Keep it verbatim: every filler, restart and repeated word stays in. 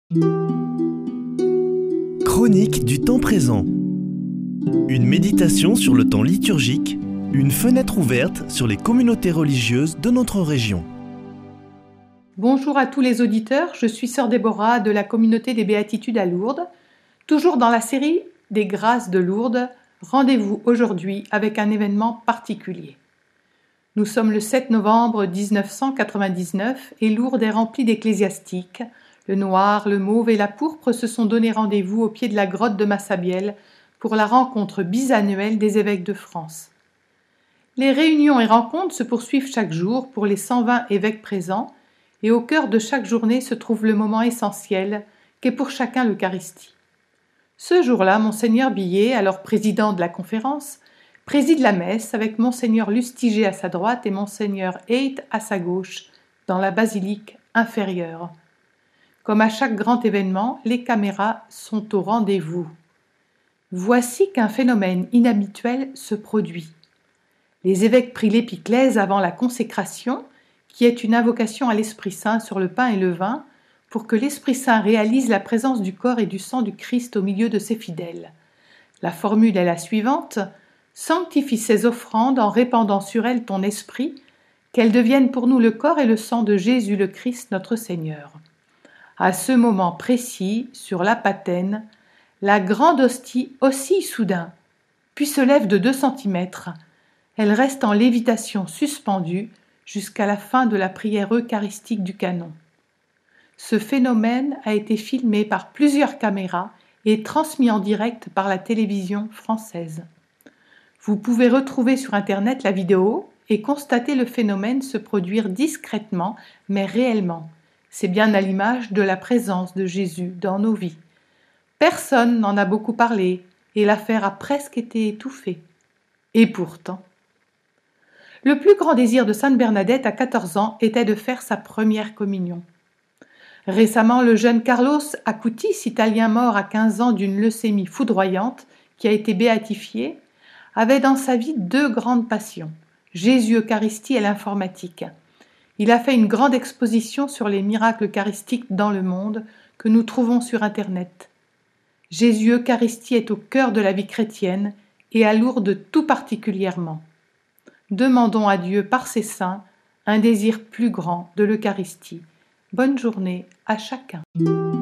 Chronique du temps présent. Une méditation sur le temps liturgique, une fenêtre ouverte sur les communautés religieuses de notre région. Bonjour à tous les auditeurs, je suis sœur Déborah de la communauté des Béatitudes à Lourdes. Toujours dans la série des Grâces de Lourdes, rendez-vous aujourd'hui avec un événement particulier. Nous sommes le sept novembre mille neuf cent quatre-vingt-dix-neuf et Lourdes est remplie d'ecclésiastiques. Le noir, le mauve et la pourpre se sont donné rendez-vous au pied de la grotte de Massabielle pour la rencontre bisannuelle des évêques de France. Les réunions et rencontres se poursuivent chaque jour pour les cent vingt évêques présents et au cœur de chaque journée se trouve le moment essentiel qu'est pour chacun l'Eucharistie. Ce jour-là, Monseigneur Billet, alors président de la conférence, préside la messe avec Monseigneur Lustiger à sa droite et Monseigneur Heit à sa gauche, dans la basilique inférieure. Comme à chaque grand événement, les caméras sont au rendez-vous. Voici qu'un phénomène inhabituel se produit. Les évêques prient l'épiclèse avant la consécration, qui est une invocation à l'Esprit Saint sur le pain et le vin, pour que l'Esprit Saint réalise la présence du corps et du sang du Christ au milieu de ses fidèles. La formule est la suivante: « Sanctifie ces offrandes en répandant sur elles ton esprit, qu'elles deviennent pour nous le corps et le sang de Jésus le Christ notre Seigneur. » À ce moment précis, sur la patène, la grande hostie oscille soudain, puis se lève de deux centimètres. Elle reste en lévitation suspendue jusqu'à la fin de la prière eucharistique du canon. Ce phénomène a été filmé par plusieurs caméras et transmis en direct par la télévision française. Vous pouvez retrouver sur Internet la vidéo et constater le phénomène se produire discrètement, mais réellement. C'est bien à l'image de la présence de Jésus dans nos vies. Personne n'en a beaucoup parlé et l'affaire a presque été étouffée. Et pourtant, le plus grand désir de Sainte Bernadette à quatorze ans était de faire sa première communion. Récemment, le jeune Carlos Acutis, italien mort à quinze ans d'une leucémie foudroyante, qui a été béatifié, avait dans sa vie deux grandes passions, Jésus Eucharistie et l'informatique. Il a fait une grande exposition sur les miracles eucharistiques dans le monde que nous trouvons sur Internet. Jésus Eucharistie est au cœur de la vie chrétienne et à Lourdes tout particulièrement. Demandons à Dieu par ses saints un désir plus grand de l'Eucharistie. Bonne journée à chacun.